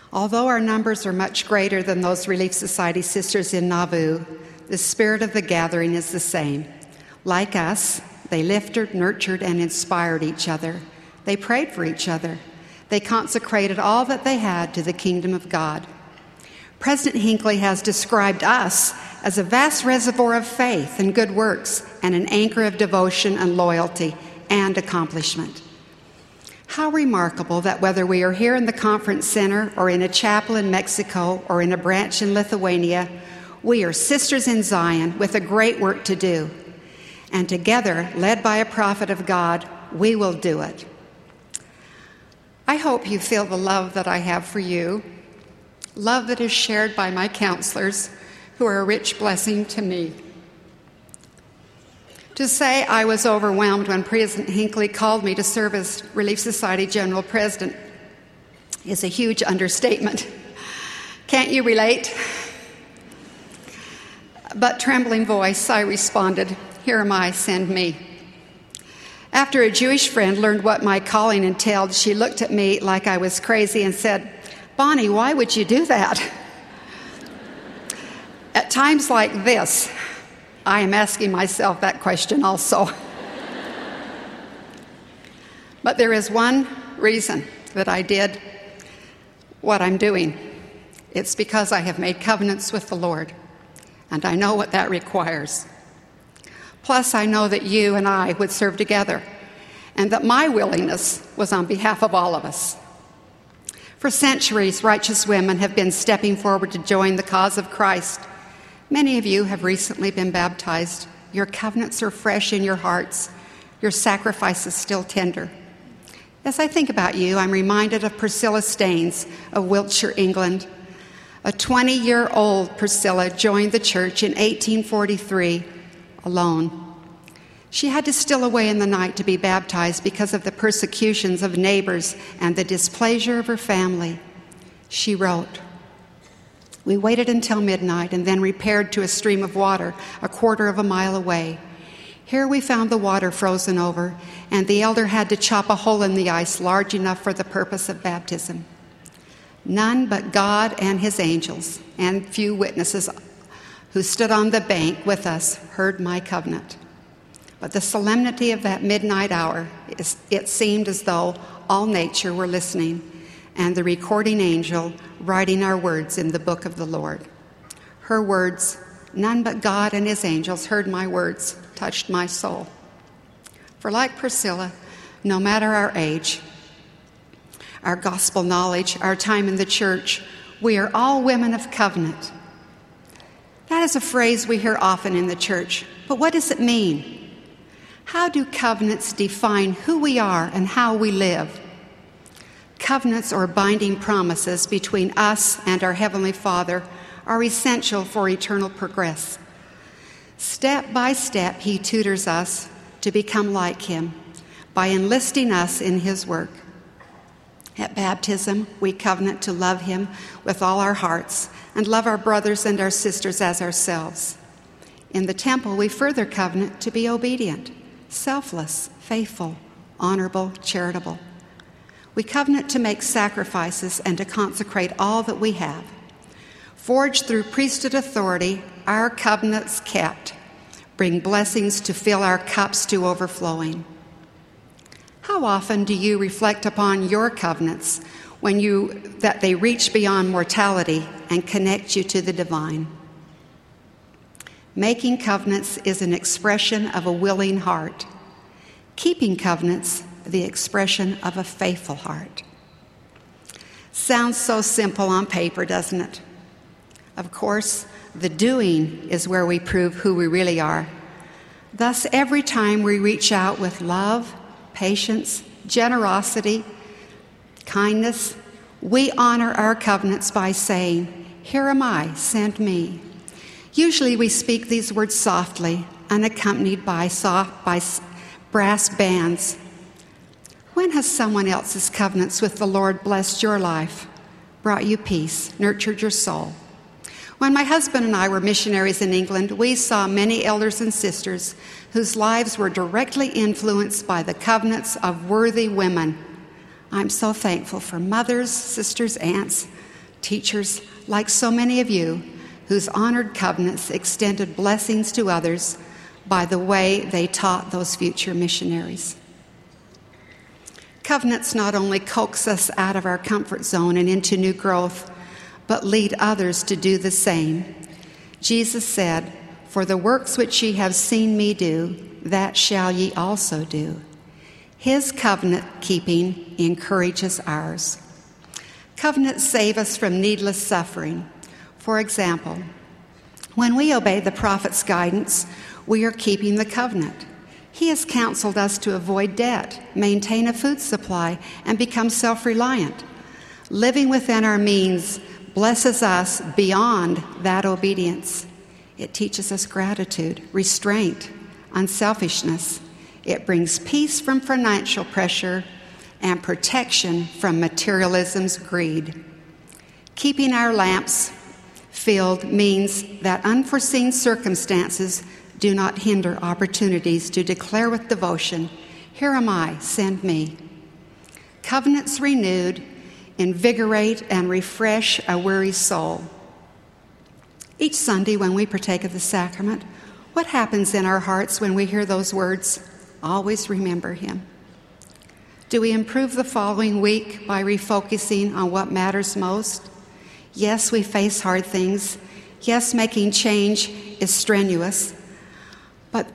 Although our numbers are much greater than those Relief Society sisters in Nauvoo, the spirit of the gathering is the same. Like us, they lifted, nurtured, and inspired each other. They prayed for each other. They consecrated all that they had to the kingdom of God. President Hinckley has described us as a vast reservoir of faith and good works and an anchor of devotion and loyalty and accomplishment. How remarkable that whether we are here in the conference center or in a chapel in Mexico or in a branch in Lithuania, we are sisters in Zion with a great work to do. And together, led by a prophet of God, we will do it. I hope you feel the love that I have for you, love that is shared by my counselors, who are a rich blessing to me. To say I was overwhelmed when President Hinckley called me to serve as Relief Society General President is a huge understatement. Can't you relate? But trembling voice, I responded, "Here am I, send me." After a Jewish friend learned what my calling entailed, she looked at me like I was crazy and said, "Bonnie, why would you do that?" At times like this, I am asking myself that question also. But there is one reason that I did what I'm doing. It's because I have made covenants with the Lord, and I know what that requires. Plus, I know that you and I would serve together, and that my willingness was on behalf of all of us. For centuries, righteous women have been stepping forward to join the cause of Christ. Many of you have recently been baptized. Your covenants are fresh in your hearts. Your sacrifice is still tender. As I think about you, I'm reminded of Priscilla Staines of Wiltshire, England. A 20-year-old Priscilla joined the church in 1843 alone. She had to steal away in the night to be baptized because of the persecutions of neighbors and the displeasure of her family. She wrote, "We waited until midnight and then repaired to a stream of water a quarter of a mile away. Here we found the water frozen over, and the elder had to chop a hole in the ice large enough for the purpose of baptism. None but God and his angels and few witnesses who stood on the bank with us heard my covenant. But the solemnity of that midnight hour, it seemed as though all nature were listening, and the recording angel writing our words in the book of the Lord. Her words, none but God and his angels heard my words, touched my soul." For like Priscilla, no matter our age, our gospel knowledge, our time in the church, we are all women of covenant. That is a phrase we hear often in the church, but what does it mean? How do covenants define who we are and how we live? Covenants or binding promises between us and our Heavenly Father are essential for eternal progress. Step by step, He tutors us to become like Him by enlisting us in His work. At baptism, we covenant to love Him with all our hearts and love our brothers and our sisters as ourselves. In the temple, we further covenant to be obedient, selfless, faithful, honorable, charitable. We covenant to make sacrifices and to consecrate all that we have. Forged through priesthood authority, our covenants kept bring blessings to fill our cups to overflowing. How often do you reflect upon your covenants that they reach beyond mortality and connect you to the divine? Making covenants is an expression of a willing heart. Keeping covenants, the expression of a faithful heart. Sounds so simple on paper, doesn't it? Of course, the doing is where we prove who we really are. Thus, every time we reach out with love, patience, generosity, kindness, we honor our covenants by saying, "Here am I, send me." Usually we speak these words softly, unaccompanied by brass bands. When has someone else's covenants with the Lord blessed your life, brought you peace, nurtured your soul? When my husband and I were missionaries in England, we saw many elders and sisters whose lives were directly influenced by the covenants of worthy women. I'm so thankful for mothers, sisters, aunts, teachers like so many of you whose honored covenants extended blessings to others by the way they taught those future missionaries. Covenants not only coax us out of our comfort zone and into new growth, but lead others to do the same. Jesus said, "For the works which ye have seen me do, that shall ye also do." His covenant keeping encourages ours. Covenants save us from needless suffering. For example, when we obey the prophet's guidance, we are keeping the covenant. He has counseled us to avoid debt, maintain a food supply, and become self-reliant. Living within our means blesses us beyond that obedience. It teaches us gratitude, restraint, unselfishness. It brings peace from financial pressure and protection from materialism's greed. Keeping our lamps filled means that unforeseen circumstances do not hinder opportunities to declare with devotion, "Here am I, send me." Covenants renewed invigorate and refresh a weary soul. Each Sunday when we partake of the sacrament, what happens in our hearts when we hear those words, "Always remember him"? Do we improve the following week by refocusing on what matters most? Yes, we face hard things. Yes, making change is strenuous. But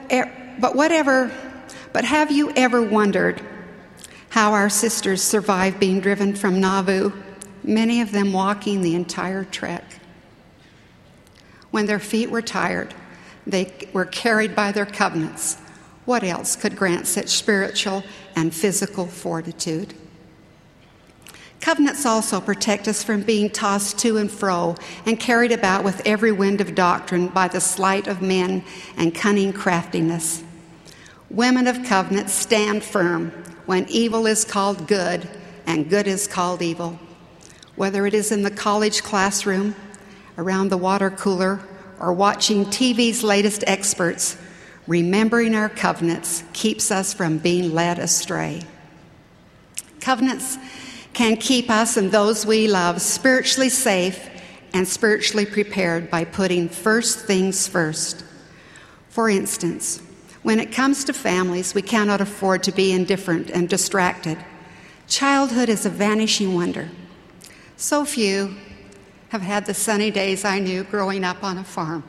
have you ever wondered how our sisters survived being driven from Nauvoo, many of them walking the entire trek? When their feet were tired, they were carried by their covenants. What else could grant such spiritual and physical fortitude? Covenants also protect us from being tossed to and fro and carried about with every wind of doctrine by the sleight of men and cunning craftiness. Women of covenant stand firm when evil is called good and good is called evil. Whether it is in the college classroom, around the water cooler, or watching TV's latest experts, remembering our covenants keeps us from being led astray. Covenants can keep us and those we love spiritually safe and spiritually prepared by putting first things first. For instance, when it comes to families, we cannot afford to be indifferent and distracted. Childhood is a vanishing wonder. So few have had the sunny days I knew growing up on a farm.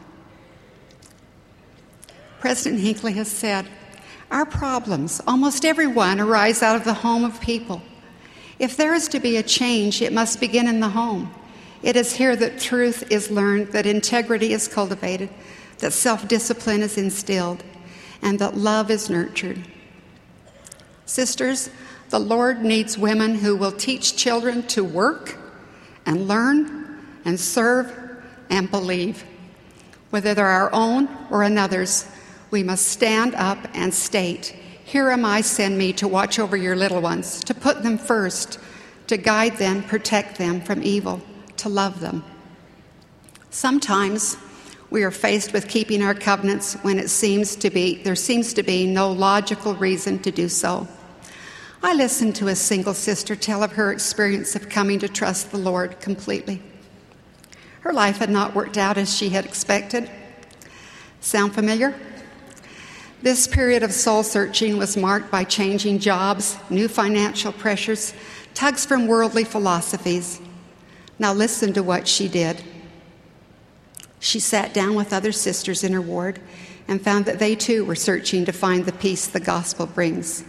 President Hinckley has said, "Our problems, almost every one, arise out of the home of people. If there is to be a change, it must begin in the home. It is here that truth is learned, that integrity is cultivated, that self-discipline is instilled, and that love is nurtured." Sisters, the Lord needs women who will teach children to work and learn and serve and believe. Whether they're our own or another's, we must stand up and state, "Here am I, send me to watch over your little ones, to put them first, to guide them, protect them from evil, to love them." Sometimes we are faced with keeping our covenants when there seems to be no logical reason to do so. I listened to a single sister tell of her experience of coming to trust the Lord completely. Her life had not worked out as she had expected. Sound familiar? This period of soul-searching was marked by changing jobs, new financial pressures, tugs from worldly philosophies. Now listen to what she did. She sat down with other sisters in her ward and found that they too were searching to find the peace the gospel brings.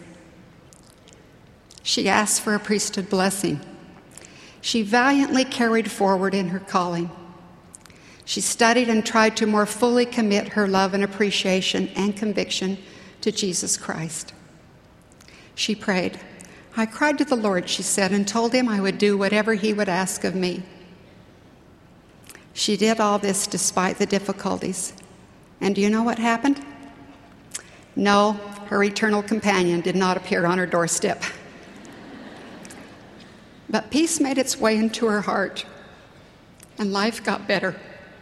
She asked for a priesthood blessing. She valiantly carried forward in her calling. She studied and tried to more fully commit her love and appreciation and conviction to Jesus Christ. She prayed. "I cried to the Lord," she said, "and told him I would do whatever he would ask of me." She did all this despite the difficulties. And do you know what happened? No, her eternal companion did not appear on her doorstep. But peace made its way into her heart, and life got better.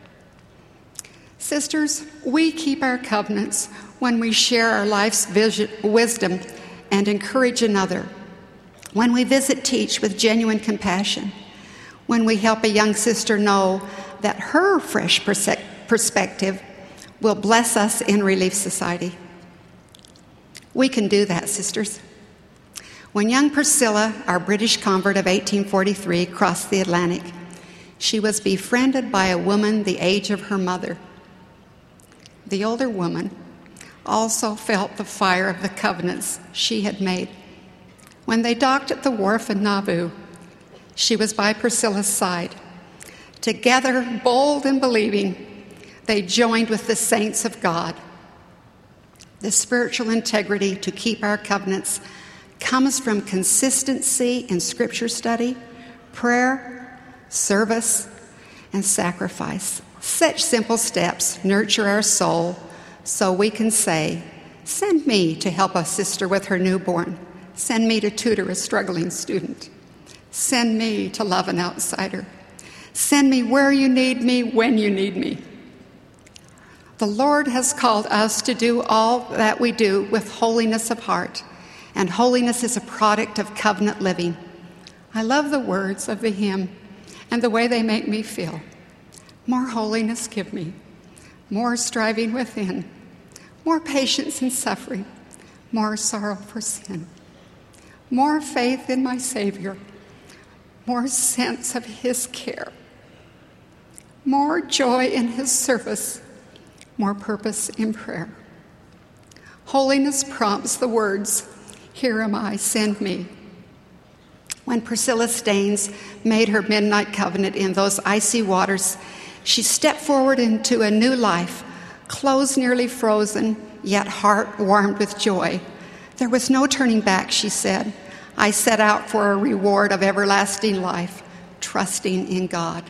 Sisters, we keep our covenants when we share our life's wisdom and encourage another, when we teach with genuine compassion, when we help a young sister know that her fresh perspective will bless us in Relief Society. We can do that, sisters. When young Priscilla, our British convert of 1843, crossed the Atlantic, she was befriended by a woman the age of her mother. The older woman also felt the fire of the covenants she had made. When they docked at the wharf in Nauvoo, she was by Priscilla's side. Together, bold and believing, they joined with the saints of God. The spiritual integrity to keep our covenants comes from consistency in scripture study, prayer, service, and sacrifice. Such simple steps nurture our soul so we can say, send me to help a sister with her newborn. Send me to tutor a struggling student. Send me to love an outsider. Send me where you need me, when you need me. The Lord has called us to do all that we do with holiness of heart, and holiness is a product of covenant living. I love the words of the hymn and the way they make me feel. More holiness give me, more striving within, more patience in suffering, more sorrow for sin, more faith in my Savior, more sense of his care, more joy in his service, more purpose in prayer. Holiness prompts the words, "Here am I, send me." When Priscilla Staines made her midnight covenant in those icy waters, she stepped forward into a new life, clothes nearly frozen, yet heart warmed with joy. There was no turning back, she said. I set out for a reward of everlasting life, trusting in God.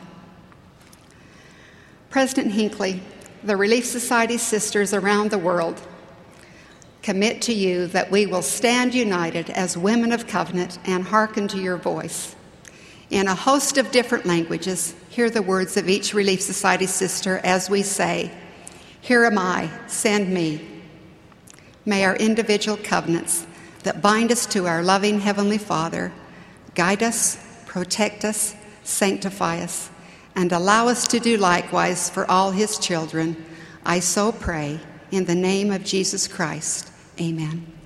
President Hinckley, the Relief Society sisters around the world commit to you that we will stand united as women of covenant and hearken to your voice. In a host of different languages, hear the words of each Relief Society sister as we say, "Here am I, send me." May our individual covenants that bind us to our loving Heavenly Father guide us, protect us, sanctify us, and allow us to do likewise for all his children. I so pray in the name of Jesus Christ. Amen.